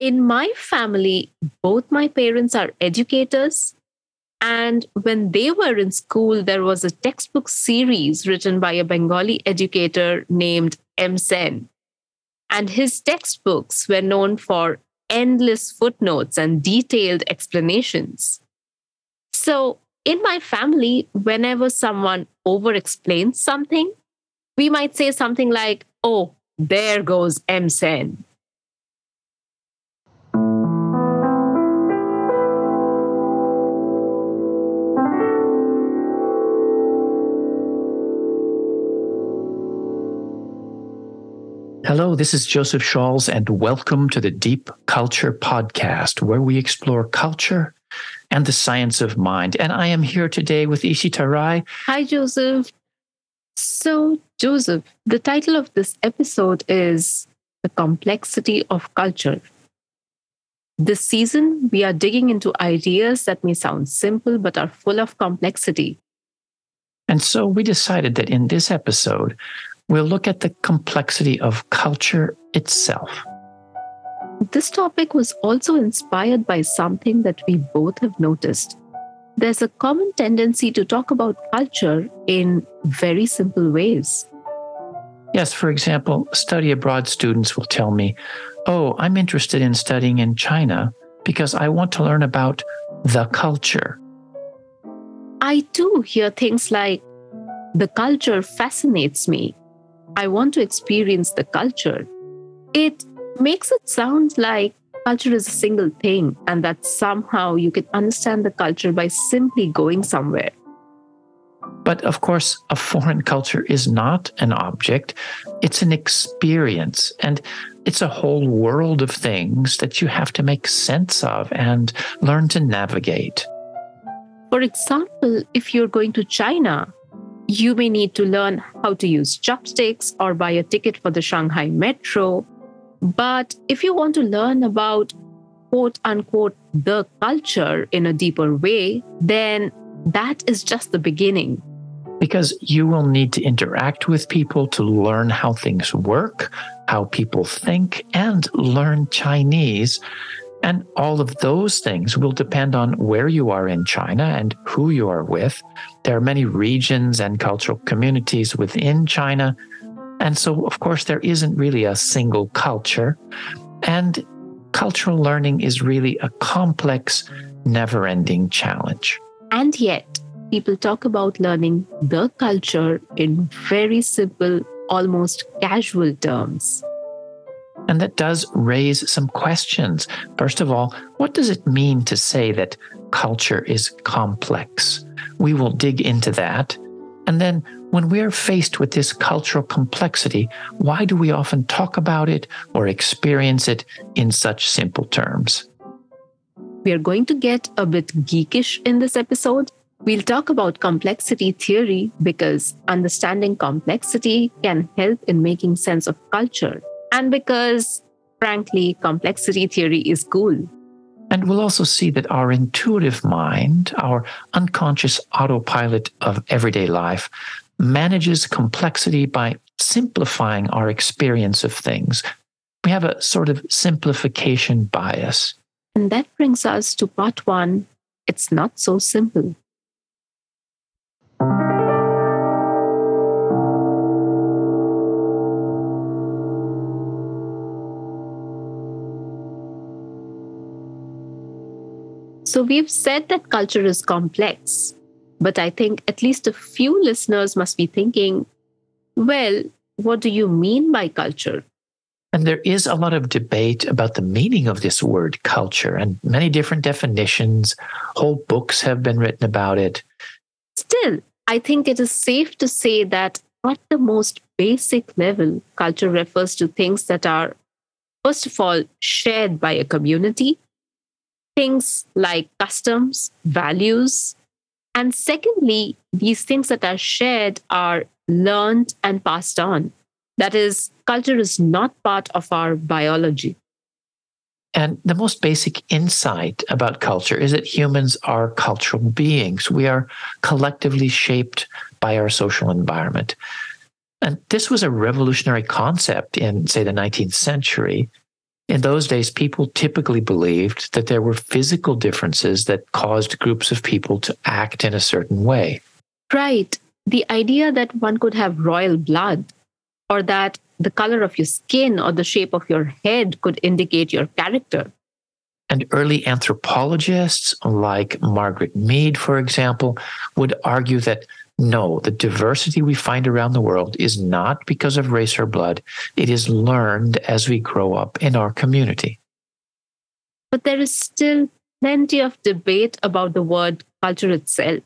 In my family, both my parents are educators. And when they were in school, there was a textbook series written by a Bengali educator named M. Sen. And his textbooks were known for endless footnotes and detailed explanations. So, in my family, whenever someone over explains something, we might say something like, oh, there goes M. Sen. Hello, this is Joseph Scholz, and welcome to the Deep Culture Podcast, where we explore culture and the science of mind. And I am here today with Ishita Rai. Hi, Joseph. So, Joseph, the title of this episode is The Complexity of Culture. This season, we are digging into ideas that may sound simple but are full of complexity. And so we decided that in this episode, we'll look at the complexity of culture itself. This topic was also inspired by something that we both have noticed. There's a common tendency to talk about culture in very simple ways. Yes, for example, study abroad students will tell me, oh, I'm interested in studying in China because I want to learn about the culture. I too hear things like, the culture fascinates me. I want to experience the culture. It makes it sound like culture is a single thing and that somehow you can understand the culture by simply going somewhere. But of course, a foreign culture is not an object. It's an experience, and it's a whole world of things that you have to make sense of and learn to navigate. For example, if you're going to China, you may need to learn how to use chopsticks or buy a ticket for the Shanghai metro. But if you want to learn about quote unquote the culture in a deeper way, then that is just the beginning. Because you will need to interact with people to learn how things work, how people think, and learn Chinese. And all of those things will depend on where you are in China and who you are with. There are many regions and cultural communities within China. And so, of course, there isn't really a single culture. And cultural learning is really a complex, never-ending challenge. And yet, people talk about learning the culture in very simple, almost casual terms. And that does raise some questions. First of all, what does it mean to say that culture is complex? We will dig into that. And then when we are faced with this cultural complexity, why do we often talk about it or experience it in such simple terms? We are going to get a bit geekish in this episode. We'll talk about complexity theory because understanding complexity can help in making sense of culture. And because, frankly, complexity theory is cool. And we'll also see that our intuitive mind, our unconscious autopilot of everyday life, manages complexity by simplifying our experience of things. We have a sort of simplification bias. And that brings us to part one. It's not so simple. So we've said that culture is complex, but I think at least a few listeners must be thinking, well, what do you mean by culture? And there is a lot of debate about the meaning of this word culture and many different definitions. Whole books have been written about it. Still, I think it is safe to say that at the most basic level, culture refers to things that are, first of all, shared by a community. Things like customs, values. And secondly, these things that are shared are learned and passed on. That is, culture is not part of our biology. And the most basic insight about culture is that humans are cultural beings. We are collectively shaped by our social environment. And this was a revolutionary concept in, say, the 19th century. In those days, people typically believed that there were physical differences that caused groups of people to act in a certain way. Right. The idea that one could have royal blood, or that the color of your skin or the shape of your head could indicate your character. And early anthropologists, like Margaret Mead, for example, would argue that no, the diversity we find around the world is not because of race or blood. It is learned as we grow up in our community. But there is still plenty of debate about the word culture itself.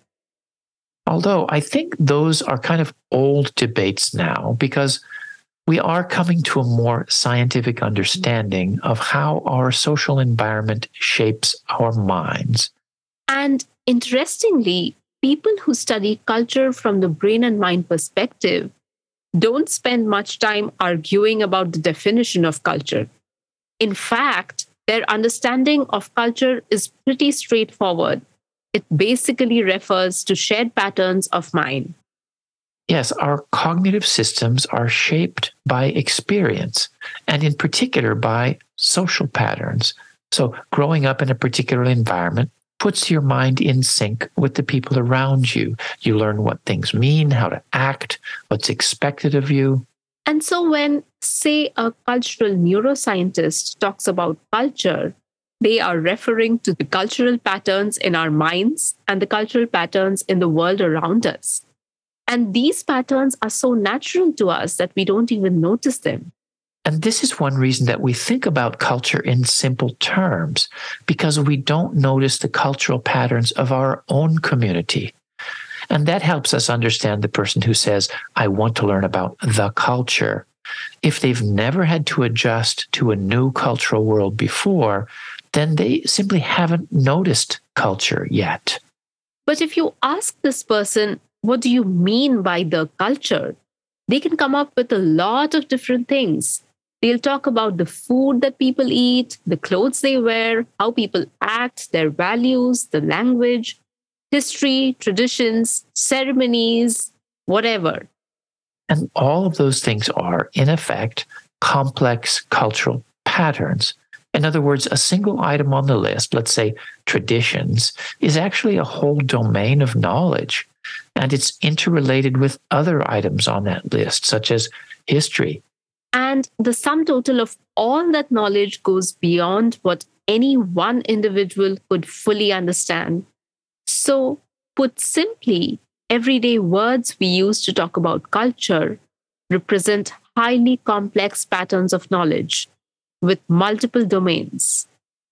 Although I think those are kind of old debates now because we are coming to a more scientific understanding of how our social environment shapes our minds. And interestingly, people who study culture from the brain and mind perspective don't spend much time arguing about the definition of culture. In fact, their understanding of culture is pretty straightforward. It basically refers to shared patterns of mind. Yes, our cognitive systems are shaped by experience, and in particular by social patterns. So, growing up in a particular environment puts your mind in sync with the people around you. You learn what things mean, how to act, what's expected of you. And so, when, say, a cultural neuroscientist talks about culture, they are referring to the cultural patterns in our minds and the cultural patterns in the world around us. And these patterns are so natural to us that we don't even notice them. And this is one reason that we think about culture in simple terms, because we don't notice the cultural patterns of our own community. And that helps us understand the person who says, I want to learn about the culture. If they've never had to adjust to a new cultural world before, then they simply haven't noticed culture yet. But if you ask this person, what do you mean by the culture? They can come up with a lot of different things. They'll talk about the food that people eat, the clothes they wear, how people act, their values, the language, history, traditions, ceremonies, whatever. And all of those things are, in effect, complex cultural patterns. In other words, a single item on the list, let's say traditions, is actually a whole domain of knowledge. And it's interrelated with other items on that list, such as history. And the sum total of all that knowledge goes beyond what any one individual could fully understand. So, put simply, everyday words we use to talk about culture represent highly complex patterns of knowledge with multiple domains.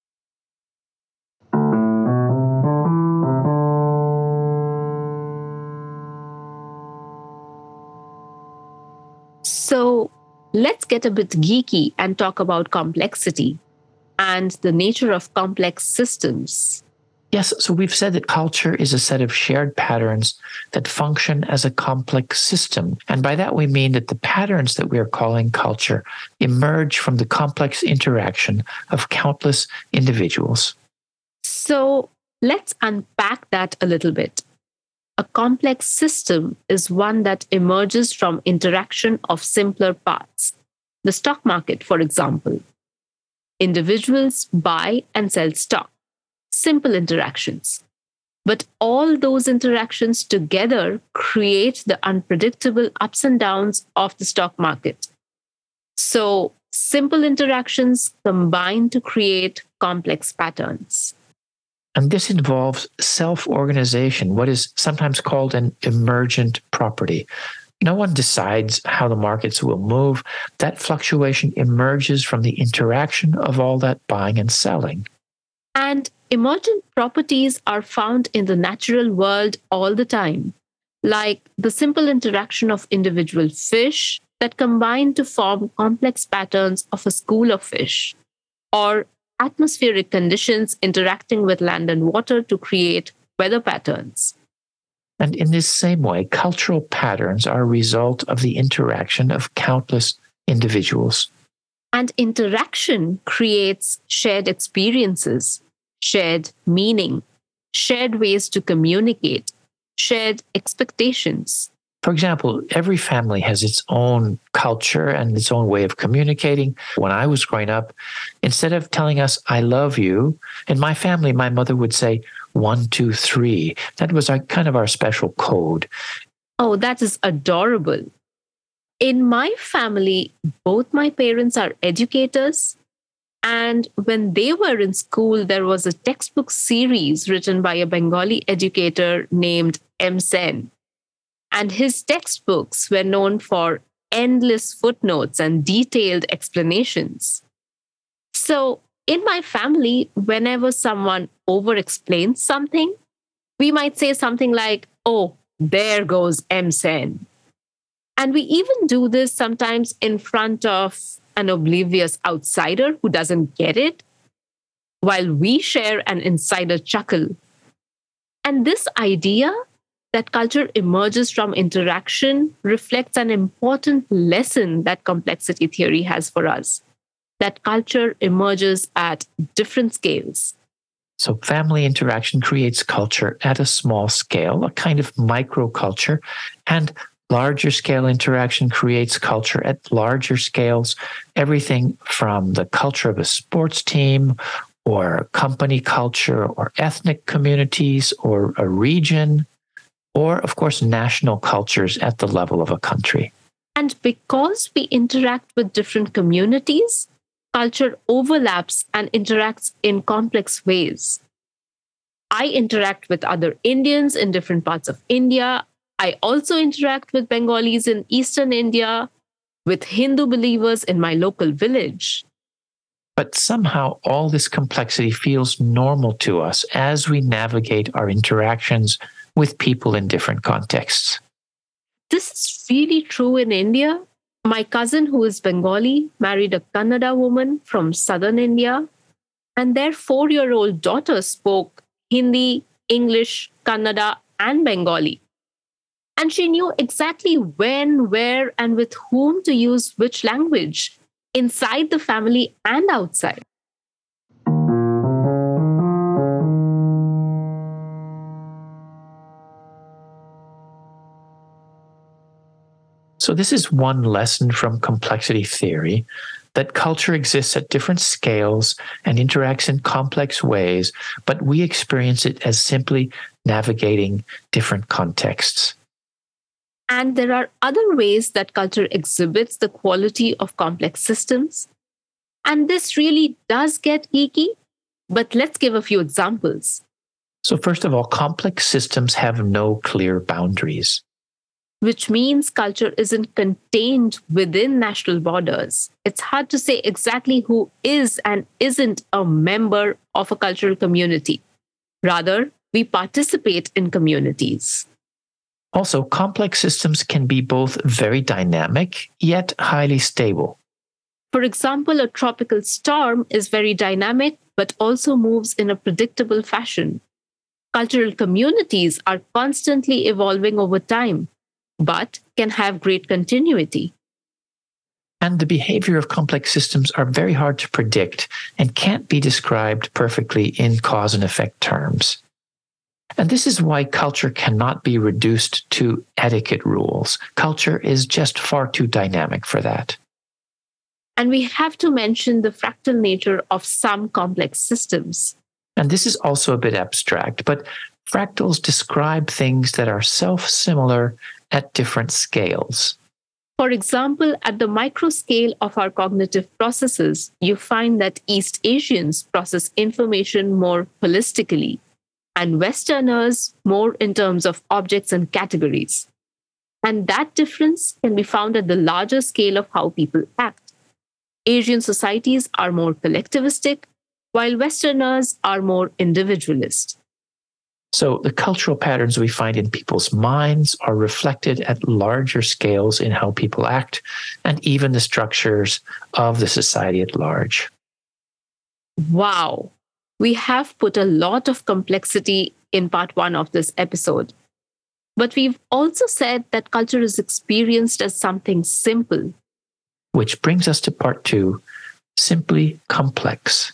So, let's get a bit geeky and talk about complexity and the nature of complex systems. Yes, so we've said that culture is a set of shared patterns that function as a complex system. And by that we mean that the patterns that we are calling culture emerge from the complex interaction of countless individuals. So let's unpack that a little bit. A complex system is one that emerges from interaction of simpler parts. The stock market, for example. Individuals buy and sell stock. Simple interactions. But all those interactions together create the unpredictable ups and downs of the stock market. So, simple interactions combine to create complex patterns. And this involves self-organization, what is sometimes called an emergent property. No one decides how the markets will move. That fluctuation emerges from the interaction of all that buying and selling. And emergent properties are found in the natural world all the time, like the simple interaction of individual fish that combine to form complex patterns of a school of fish, or atmospheric conditions interacting with land and water to create weather patterns. And in this same way, cultural patterns are a result of the interaction of countless individuals. And interaction creates shared experiences, shared meaning, shared ways to communicate, shared expectations. For example, every family has its own culture and its own way of communicating. When I was growing up, instead of telling us, I love you, in my family, my mother would say, 1, 2, 3. That was kind of our special code. Oh, that is adorable. In my family, both my parents are educators. And when they were in school, there was a textbook series written by a Bengali educator named M. Sen. And his textbooks were known for endless footnotes and detailed explanations. So, in my family, whenever someone over explains something, we might say something like, oh, there goes M. Sen. And we even do this sometimes in front of an oblivious outsider who doesn't get it, while we share an insider chuckle. And this idea that culture emerges from interaction reflects an important lesson that complexity theory has for us, that culture emerges at different scales. So family interaction creates culture at a small scale, a kind of microculture, and larger scale interaction creates culture at larger scales, everything from the culture of a sports team or company culture or ethnic communities or a region, or of course, national cultures at the level of a country. And because we interact with different communities, culture overlaps and interacts in complex ways. I interact with other Indians in different parts of India. I also interact with Bengalis in Eastern India, with Hindu believers in my local village. But somehow all this complexity feels normal to us as we navigate our interactions with people in different contexts. This is really true in India. My cousin, who is Bengali, married a Kannada woman from southern India, and their 4-year-old daughter spoke Hindi, English, Kannada, and Bengali. And she knew exactly when, where, and with whom to use which language inside the family and outside. So, this is one lesson from complexity theory, that culture exists at different scales and interacts in complex ways, but we experience it as simply navigating different contexts. And there are other ways that culture exhibits the quality of complex systems. And this really does get geeky, but let's give a few examples. So, first of all, complex systems have no clear boundaries. Which means culture isn't contained within national borders. It's hard to say exactly who is and isn't a member of a cultural community. Rather, we participate in communities. Also, complex systems can be both very dynamic yet highly stable. For example, a tropical storm is very dynamic but also moves in a predictable fashion. Cultural communities are constantly evolving over time, but can have great continuity. And the behavior of complex systems are very hard to predict and can't be described perfectly in cause and effect terms. And this is why culture cannot be reduced to etiquette rules. Culture is just far too dynamic for that. And we have to mention the fractal nature of some complex systems. And this is also a bit abstract, but fractals describe things that are self-similar at different scales. For example, at the micro scale of our cognitive processes, you find that East Asians process information more holistically, and Westerners more in terms of objects and categories. And that difference can be found at the larger scale of how people act. Asian societies are more collectivistic, while Westerners are more individualist. So the cultural patterns we find in people's minds are reflected at larger scales in how people act and even the structures of the society at large. Wow. We have put a lot of complexity in part 1 of this episode. But we've also said that culture is experienced as something simple. Which brings us to part 2, simply complex.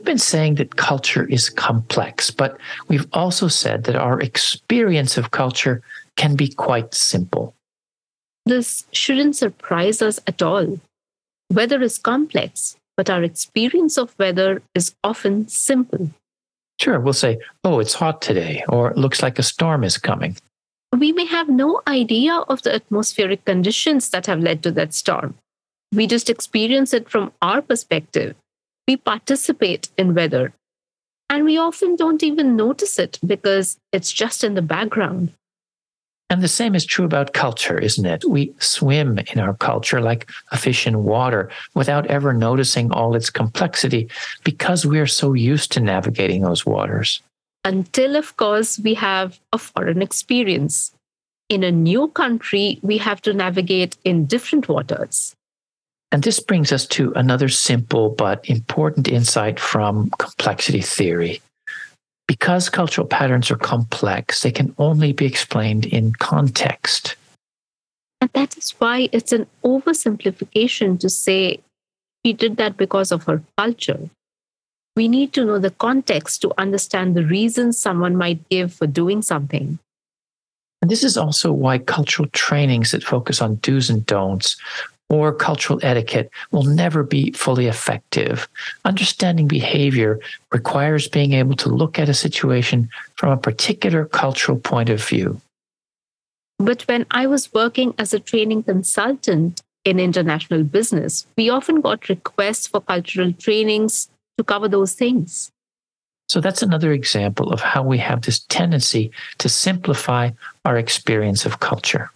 been saying that culture is complex, but we've also said that our experience of culture can be quite simple. This shouldn't surprise us at all. Weather is complex, but our experience of weather is often simple. Sure, we'll say, oh, it's hot today, or it looks like a storm is coming. We may have no idea of the atmospheric conditions that have led to that storm. We just experience it from our perspective. We participate in weather. And we often don't even notice it because it's just in the background. And the same is true about culture, isn't it? We swim in our culture like a fish in water without ever noticing all its complexity because we're so used to navigating those waters. Until, of course, we have a foreign experience. In a new country, we have to navigate in different waters. And this brings us to another simple but important insight from complexity theory. Because cultural patterns are complex, they can only be explained in context. And that is why it's an oversimplification to say she did that because of her culture. We need to know the context to understand the reasons someone might give for doing something. And this is also why cultural trainings that focus on do's and don'ts or cultural etiquette will never be fully effective. Understanding behavior requires being able to look at a situation from a particular cultural point of view. But when I was working as a training consultant in international business, we often got requests for cultural trainings to cover those things. So that's another example of how we have this tendency to simplify our experience of culture.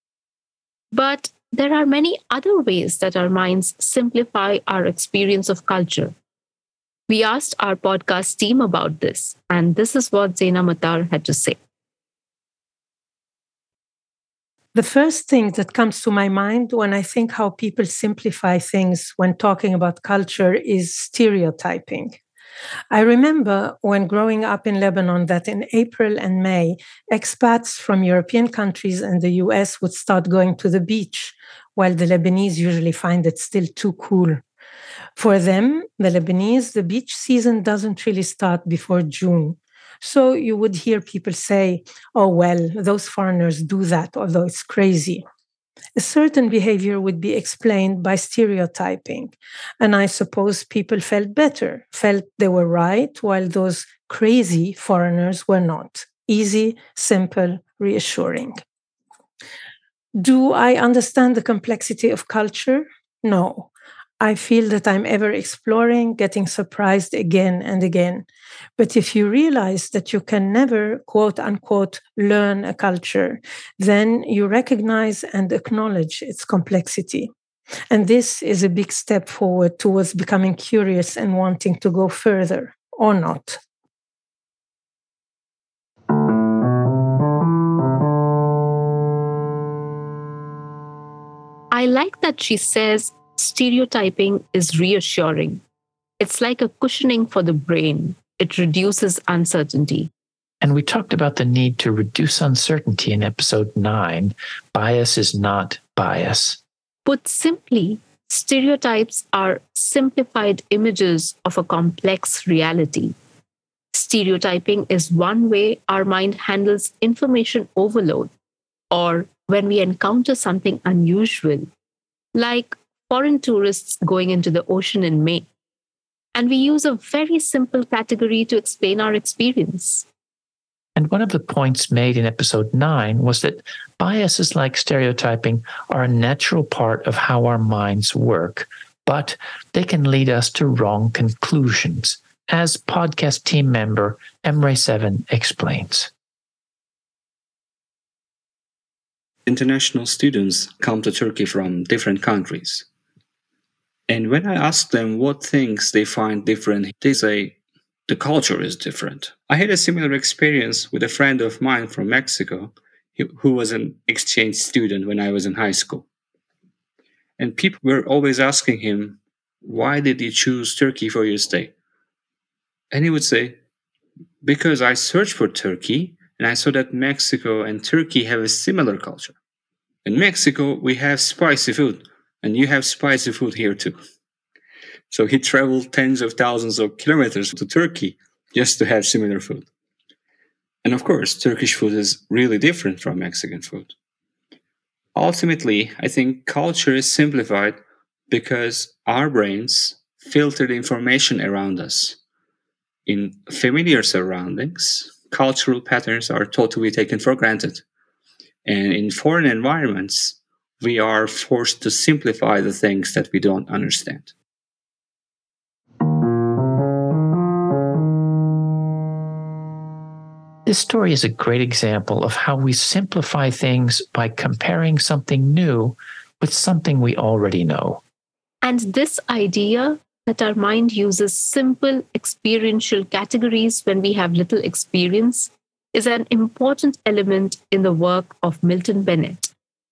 But there are many other ways that our minds simplify our experience of culture. We asked our podcast team about this, and this is what Zaina Matar had to say. The first thing that comes to my mind when I think how people simplify things when talking about culture is stereotyping. I remember when growing up in Lebanon that in April and May, expats from European countries and the US would start going to the beach, while the Lebanese usually find it still too cool. For them, the Lebanese, the beach season doesn't really start before June. So you would hear people say, oh, well, those foreigners do that, although it's crazy. A certain behavior would be explained by stereotyping. And I suppose people felt better, felt they were right, while those crazy foreigners were not. Easy, simple, reassuring. Do I understand the complexity of culture? No. I feel that I'm ever exploring, getting surprised again and again. But if you realize that you can never, quote unquote, learn a culture, then you recognize and acknowledge its complexity. And this is a big step forward towards becoming curious and wanting to go further, or not. I like that she says stereotyping is reassuring. It's like a cushioning for the brain. It reduces uncertainty. And we talked about the need to reduce uncertainty in episode 9. Bias is not bias. Put simply, stereotypes are simplified images of a complex reality. Stereotyping is one way our mind handles information overload, or when we encounter something unusual, like foreign tourists going into the ocean in May. And we use a very simple category to explain our experience. And one of the points made in episode 9 was that biases like stereotyping are a natural part of how our minds work, but they can lead us to wrong conclusions, as podcast team member Emre7 explains. International students come to Turkey from different countries. And when I ask them what things they find different, they say, the culture is different. I had a similar experience with a friend of mine from Mexico who was an exchange student when I was in high school. And people were always asking him, why did you choose Turkey for your stay? And he would say, because I searched for Turkey and I saw that Mexico and Turkey have a similar culture. In Mexico, we have spicy food, and you have spicy food here too. So he traveled tens of thousands of kilometers to Turkey just to have similar food. And of course, Turkish food is really different from Mexican food. Ultimately, I think culture is simplified because our brains filter the information around us. In familiar surroundings, cultural patterns are totally taken for granted. And in foreign environments, we are forced to simplify the things that we don't understand. This story is a great example of how we simplify things by comparing something new with something we already know. And this idea that our mind uses simple experiential categories when we have little experience is an important element in the work of Milton Bennett.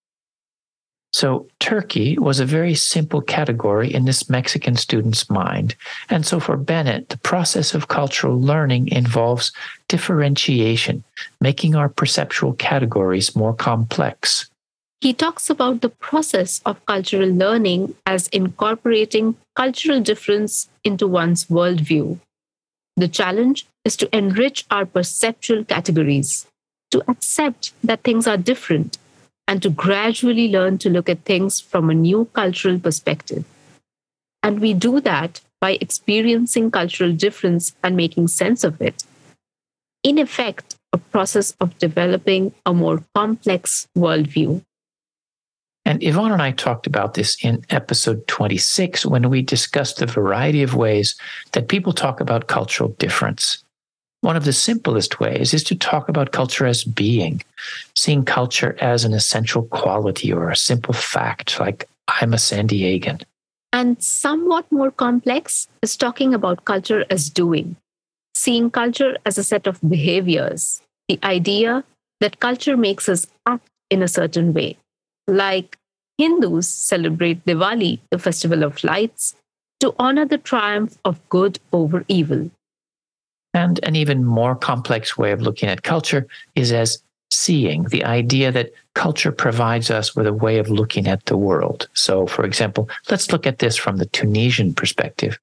So, Turkey was a very simple category in this Mexican student's mind. And so, for Bennett, the process of cultural learning involves differentiation, making our perceptual categories more complex. He talks about the process of cultural learning as incorporating cultural difference into one's worldview. The challenge is to enrich our perceptual categories, to accept that things are different, and to gradually learn to look at things from a new cultural perspective. And we do that by experiencing cultural difference and making sense of it. In effect, a process of developing a more complex worldview. And Yvonne and I talked about this in episode 26 when we discussed the variety of ways that people talk about cultural difference. One of the simplest ways is to talk about culture as being, seeing culture as an essential quality or a simple fact, like I'm a San Diegan. And somewhat more complex is talking about culture as doing, seeing culture as a set of behaviors, the idea that culture makes us act in a certain way. Like Hindus celebrate Diwali, the festival of lights, to honor the triumph of good over evil. And an even more complex way of looking at culture is as seeing, the idea that culture provides us with a way of looking at the world. So, for example, let's look at this from the Tunisian perspective.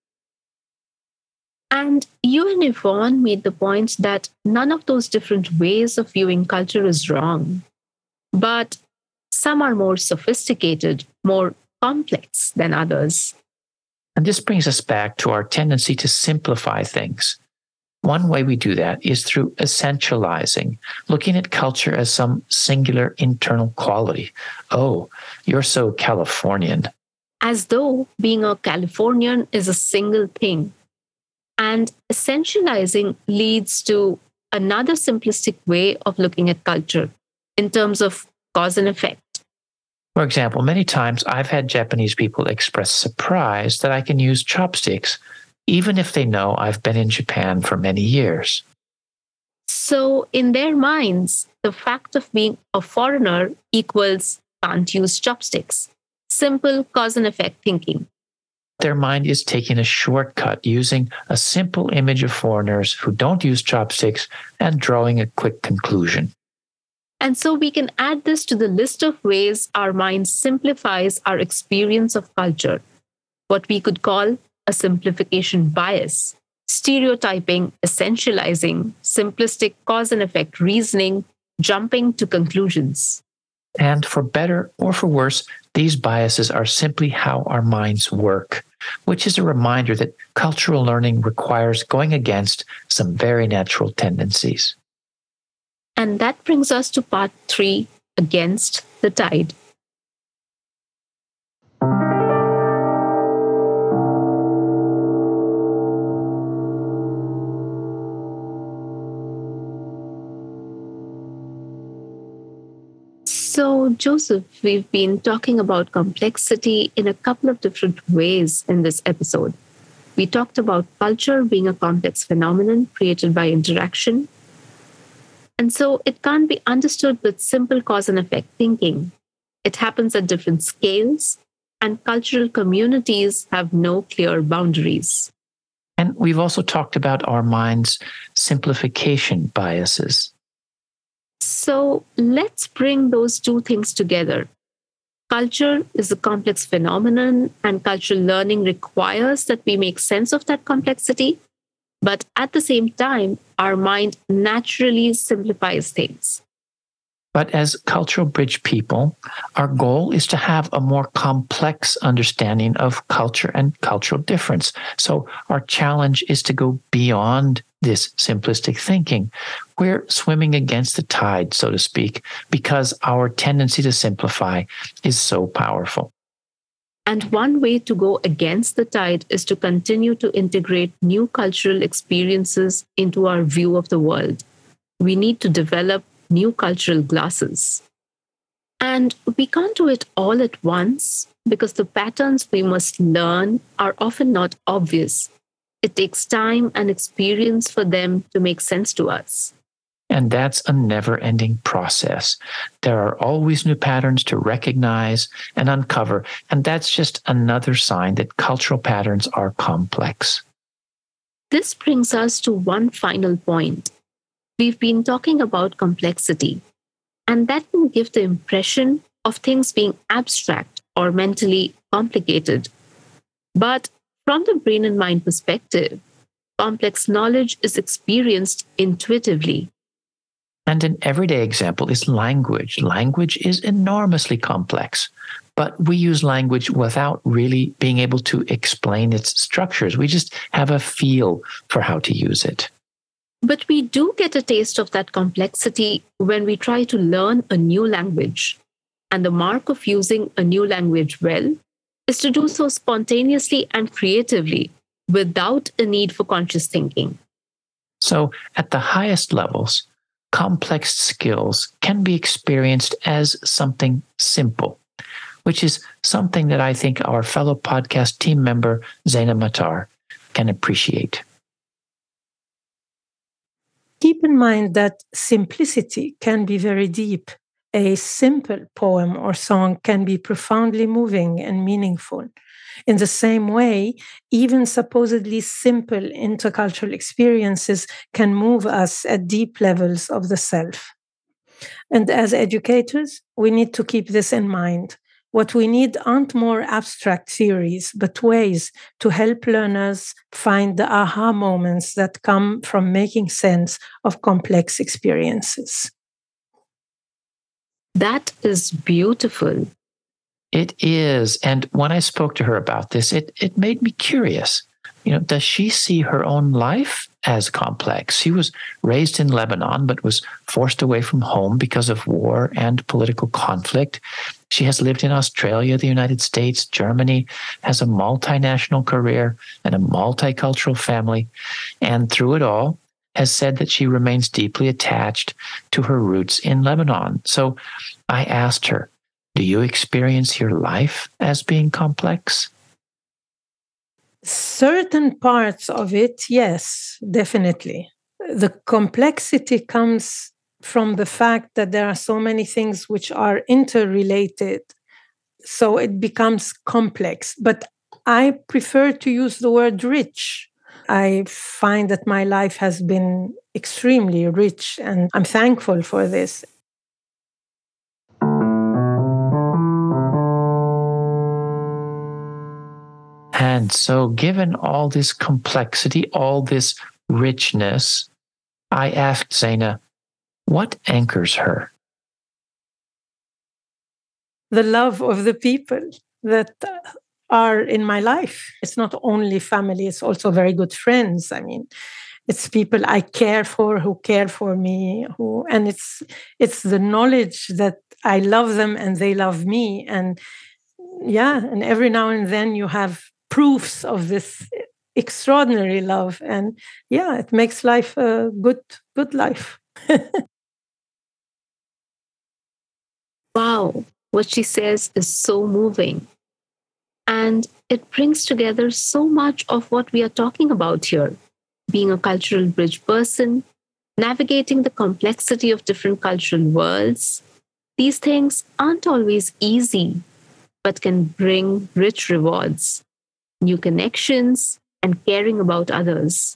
And you and Yvonne made the point that none of those different ways of viewing culture is wrong. But some are more sophisticated, more complex than others. And this brings us back to our tendency to simplify things. One way we do that is through essentializing, looking at culture as some singular internal quality. Oh, you're so Californian. As though being a Californian is a single thing. And essentializing leads to another simplistic way of looking at culture in terms of cause and effect. For example, many times I've had Japanese people express surprise that I can use chopsticks, even if they know I've been in Japan for many years. So, in their minds, the fact of being a foreigner equals can't use chopsticks. Simple cause and effect thinking. Their mind is taking a shortcut using a simple image of foreigners who don't use chopsticks and drawing a quick conclusion. And so we can add this to the list of ways our mind simplifies our experience of culture, what we could call a simplification bias, stereotyping, essentializing, simplistic cause and effect reasoning, jumping to conclusions. And for better or for worse, these biases are simply how our minds work, which is a reminder that cultural learning requires going against some very natural tendencies. And that brings us to part 3, Against the Tide. So, Joseph, we've been talking about complexity in a couple of different ways in this episode. We talked about culture being a complex phenomenon created by interaction. And so it can't be understood with simple cause and effect thinking. It happens at different scales, and cultural communities have no clear boundaries. And we've also talked about our mind's simplification biases. So let's bring those two things together. Culture is a complex phenomenon, and cultural learning requires that we make sense of that complexity. But at the same time, our mind naturally simplifies things. But as cultural bridge people, our goal is to have a more complex understanding of culture and cultural difference. So our challenge is to go beyond this simplistic thinking. We're swimming against the tide, so to speak, because our tendency to simplify is so powerful. And one way to go against the tide is to continue to integrate new cultural experiences into our view of the world. We need to develop new cultural glasses. And we can't do it all at once because the patterns we must learn are often not obvious. It takes time and experience for them to make sense to us. And that's a never-ending process. There are always new patterns to recognize and uncover, and that's just another sign that cultural patterns are complex. This brings us to one final point. We've been talking about complexity, and that can give the impression of things being abstract or mentally complicated. But from the brain and mind perspective, complex knowledge is experienced intuitively. And an everyday example is language. Language is enormously complex, but we use language without really being able to explain its structures. We just have a feel for how to use it. But we do get a taste of that complexity when we try to learn a new language. And the mark of using a new language well is to do so spontaneously and creatively without a need for conscious thinking. So, at the highest levels, complex skills can be experienced as something simple, which is something that I think our fellow podcast team member, Zeina Matar, can appreciate. Keep in mind that simplicity can be very deep. A simple poem or song can be profoundly moving and meaningful. In the same way, even supposedly simple intercultural experiences can move us at deep levels of the self. And as educators, we need to keep this in mind. What we need aren't more abstract theories, but ways to help learners find the aha moments that come from making sense of complex experiences. That is beautiful. It is. And when I spoke to her about this, it made me curious. Does she see her own life as complex? She was raised in Lebanon, but was forced away from home because of war and political conflict. She has lived in Australia, the United States, Germany, has a multinational career and a multicultural family. And through it all, has said that she remains deeply attached to her roots in Lebanon. So I asked her, do you experience your life as being complex? Certain parts of it, yes, definitely. The complexity comes from the fact that there are so many things which are interrelated. So it becomes complex. But I prefer to use the word rich. I find that my life has been extremely rich, and I'm thankful for this. And so, given all this complexity, all this richness, I asked Zeina, what anchors her? The love of the people that are in my life. It's not only family, it's also very good friends. I mean, it's people I care for who care for me, and it's the knowledge that I love them and they love me. And and every now and then you have proofs of this extraordinary love. And it makes life a good life. Wow, what she says is so moving. And it brings together so much of what we are talking about here. Being a cultural bridge person, navigating the complexity of different cultural worlds. These things aren't always easy, but can bring rich rewards, new connections, and caring about others.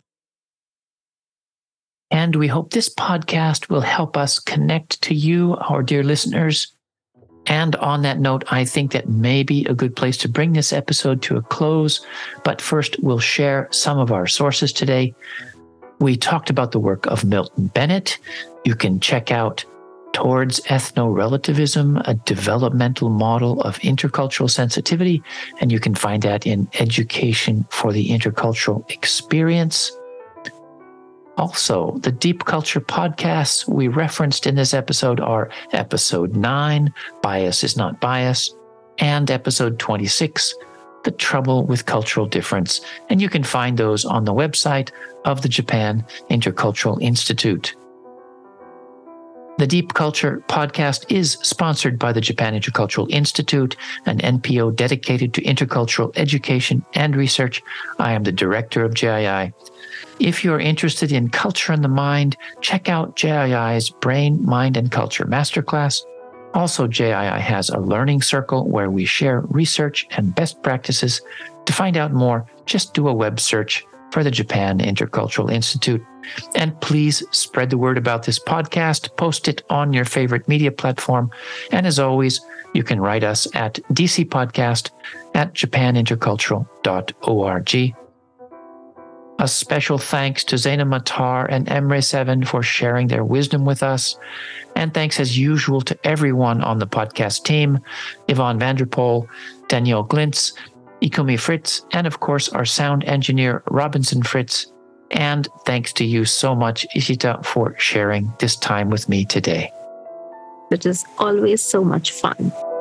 And we hope this podcast will help us connect to you, our dear listeners, And on that note, I think that may be a good place to bring this episode to a close. But first, we'll share some of our sources today. We talked about the work of Milton Bennett. You can check out Towards Ethno-Relativism, a developmental model of intercultural sensitivity. And you can find that in Education for the Intercultural Experience. Also, the Deep Culture podcasts we referenced in this episode are episode 9, Bias is Not Bias, and episode 26, The Trouble with Cultural Difference. And you can find those on the website of the Japan Intercultural Institute. The Deep Culture podcast is sponsored by the Japan Intercultural Institute, an NPO dedicated to intercultural education and research. I am the director of JII. If you're interested in culture and the mind, check out JII's Brain, Mind, and Culture Masterclass. Also, JII has a learning circle where we share research and best practices. To find out more, just do a web search for the Japan Intercultural Institute. And please spread the word about this podcast, post it on your favorite media platform. And as always, you can write us at dcpodcast@japanintercultural.org. A special thanks to Zaina Matar and Emre Seven for sharing their wisdom with us. And thanks as usual to everyone on the podcast team, Yvonne Vanderpool, Danielle Glintz, Ikumi Fritz, and of course our sound engineer, Robinson Fritz. And thanks to you so much, Ishita, for sharing this time with me today. It is always so much fun.